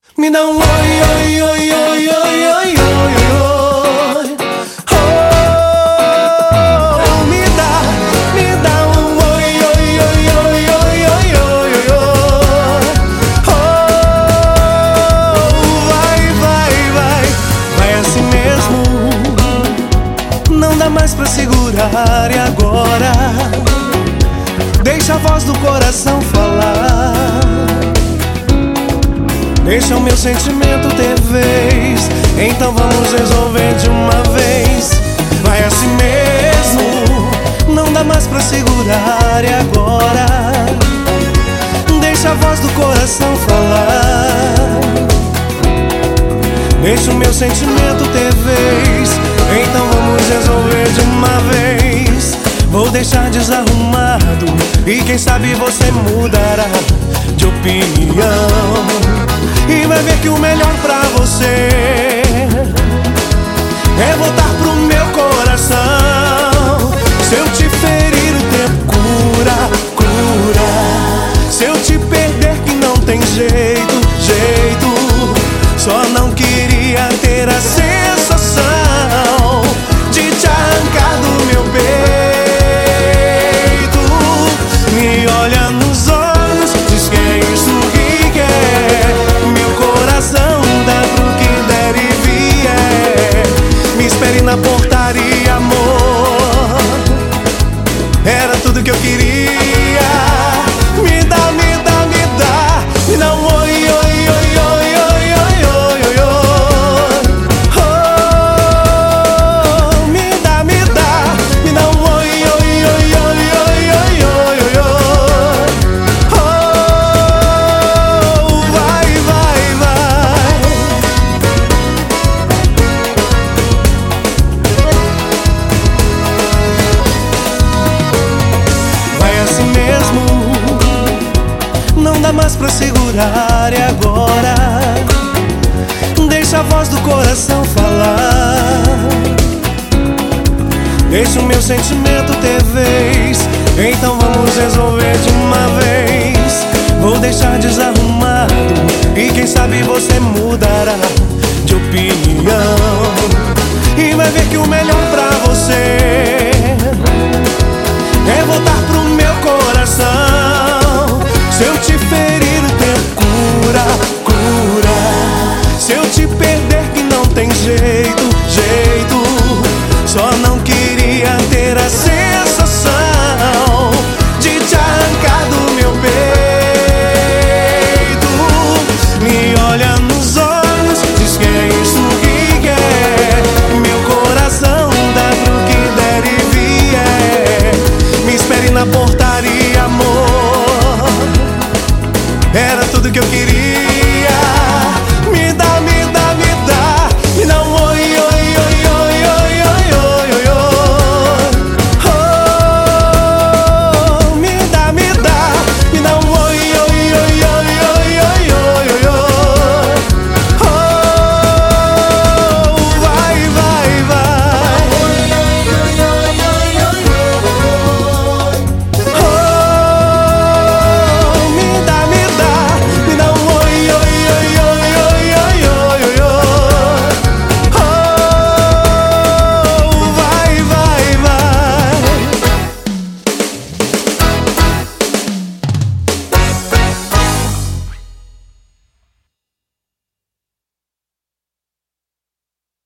Me dá um oi, oi, oi, oi, oi, oi, oi, oi. Oh, me dá um oi, oi, oi, oi, oi, oi, oi, oi. Oh, vai, vai, vai, vai assim mesmo. Não dá mais pra segurar e agora deixa a voz do coração falar. Deixa o meu sentimento ter vez. Então vamos resolver de uma vez. Vai assim mesmo. Não dá mais pra segurar e agora deixa a voz do coração falar. Deixa o meu sentimento ter vez. Então vamos resolver de uma vez. Vou deixar desarrumado e quem sabe você mudará de opinião. E vai ver que o melhor pra você é voltar pro meu coração. Se eu te ferir o tempo cura, cura. Se eu te perder que não tem jeito, jeito. Só não queria ter a sensação de te arrancar do meu peito. Me olha nos olhos, diz que é isso que quer. Meu coração dá pro que der e vier. Me espere na portaria, amor. Era tudo que eu queria. Me dá, me dá, me dá. Me dá um oi, oi, oi, oi, oi, oi, oi, oi, oi. Oh, me dá, me dá. Me dá um oi, oi, oi, oi, oi, oi, oi, oi. Oh, vai, vai, vai. Vai assim mesmo. Não dá mais pra segurar e agora deixa a voz do coração falar. Deixa o meu sentimento ter vez. Então vamos resolver de uma vez. Vou deixar desarrumado e quem sabe você mudará de opinião. E vai ver que o melhor pra você é voltar pro meu coração. Se eu te ferir o tempo cura, cura. Se eu te perder que não tem jeito, jeito. Só não queria ter a sensação de te arrancar do meu peito. Me olha nos olhos, diz que é isso que quer. Meu coração dá pro que der e vier. Me espere na portaria, amor. Era tudo que eu queria.